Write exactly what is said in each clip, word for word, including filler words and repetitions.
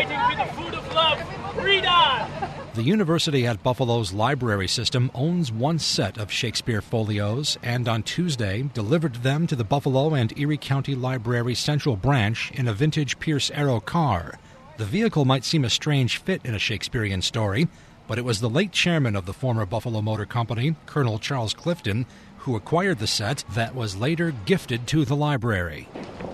Writing be the food of love. Read on! The University at Buffalo's library system owns one set of Shakespeare folios and on Tuesday delivered them to the Buffalo and Erie County Library Central Branch in a vintage Pierce Arrow car. The vehicle might seem a strange fit in a Shakespearean story, but it was the late chairman of the former Buffalo Motor Company, Colonel Charles Clifton, who acquired the set that was later gifted to the library.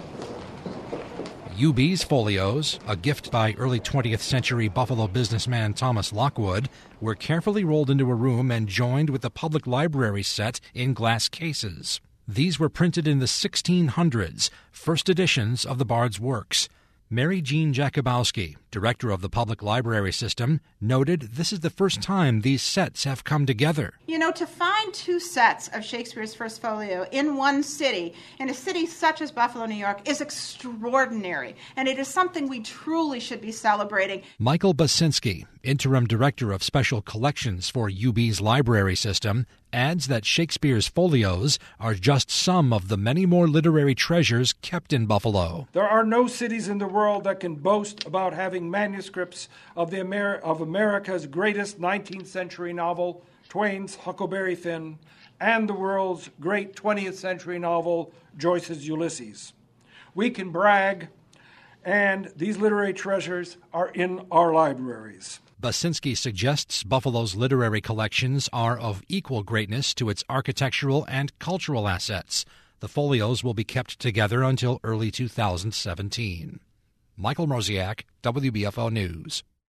U B's folios, a gift by early twentieth century Buffalo businessman Thomas Lockwood, were carefully rolled into a room and joined with the public library set in glass cases. These were printed in the sixteen hundreds, first editions of the Bard's works. Mary Jean Jakubowski, director of the public library system, noted this is the first time these sets have come together. You know, to find two sets of Shakespeare's First Folio in one city, in a city such as Buffalo, New York, is extraordinary, and it is something we truly should be celebrating. Michael Basinski, interim director of special collections for U B's library system, adds that Shakespeare's folios are just some of the many more literary treasures kept in Buffalo. There are no cities in the world that can boast about having manuscripts of the Amer- of America's greatest nineteenth century novel, Twain's Huckleberry Finn, and the world's great twentieth century novel, Joyce's Ulysses. We can brag, and these literary treasures are in our libraries. Basinski suggests Buffalo's literary collections are of equal greatness to its architectural and cultural assets. The folios will be kept together until early two thousand seventeen. Michael Mroziak, W B F O News.